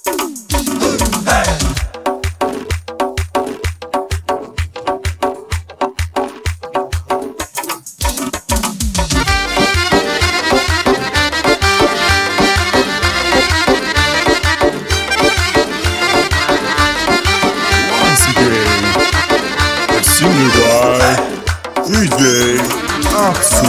DJ Aksu.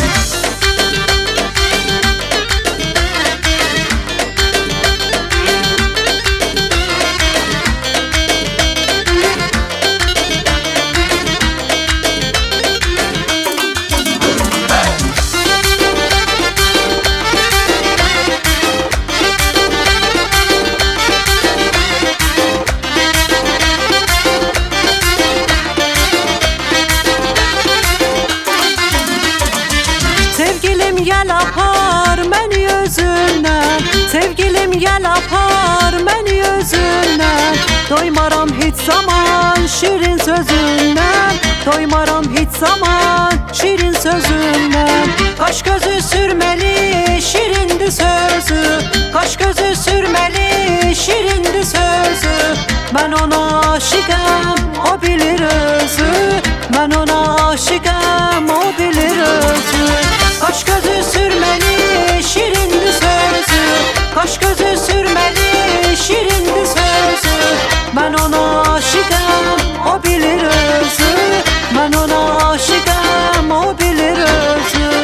Sevgilim gel apar məni özündən, sevgilim gel apar məni özündən. Doymaram hiç zaman şirin sözündən, doymaram hiç zaman şirin sözündən. Kaş gözü sürmeli şirindi sözü, kaş gözü sürmeli şirindi sözü. Ben ona aşıkım, o bilir özü, ben ona aşıkım, o bilir özü. Kaş gözü sürmeli şirindi sözü, kaş gözü sürmeli şirindi sözü. Ben ona aşıkım, o bilir özü, ben ona aşıkım, o bilir özü.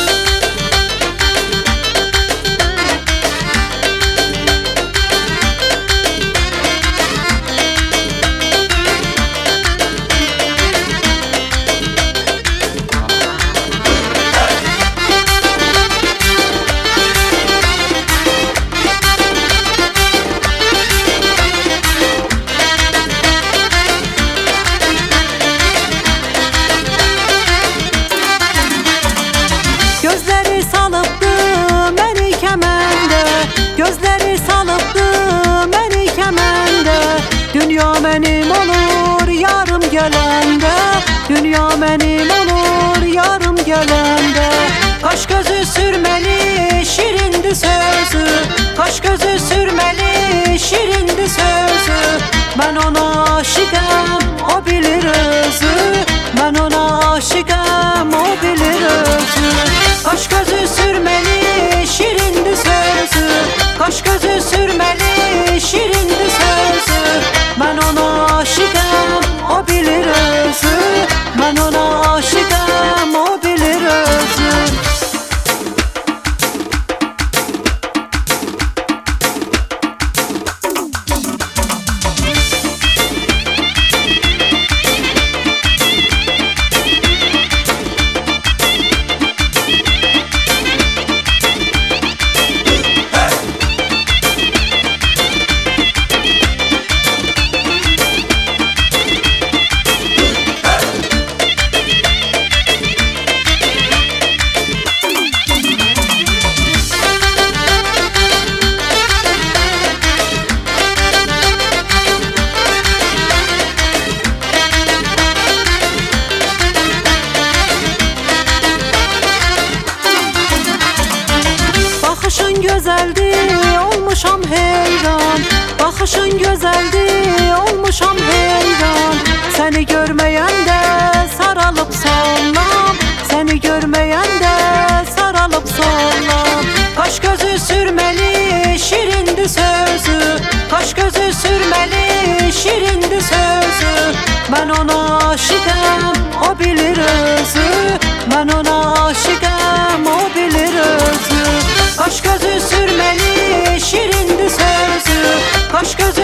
Gözleri salıbdı məni kəməndə, gözleri salıbdı məni kəməndə. Dünya mənim olur yarım gələndə, dünya mənim olur yarım gələndə. Kaş gözü sürmeli şirindi sözü, kaş gözü sürmeli şirindi sözü. Ben ona aşıkım, o bilir özü, ben ona aşıkım, o bilir özü. Kaş gözü sürmeli şirindi sözü, kaş gözü sürmeli şirindi sözü. Ben ona aşıkım, o bilir özü, ben ona aşıkım, o bilir özü. Bakışın güzeldi, olmuşam heyran. Bakışın güzeldi, olmuşam heyran. Seni görmeyende sarılıp sallam, seni görmeyende sarılıp sallam. Kaş gözü sürmeli şirindi sözü, kaş gözü sürmeli şirindi sözü. Ben ona aşıkım, o bilir özü, ben ona aşıkım, o bilir özü. Kaş gözü sürmeli şirindi sözü, kaş gözü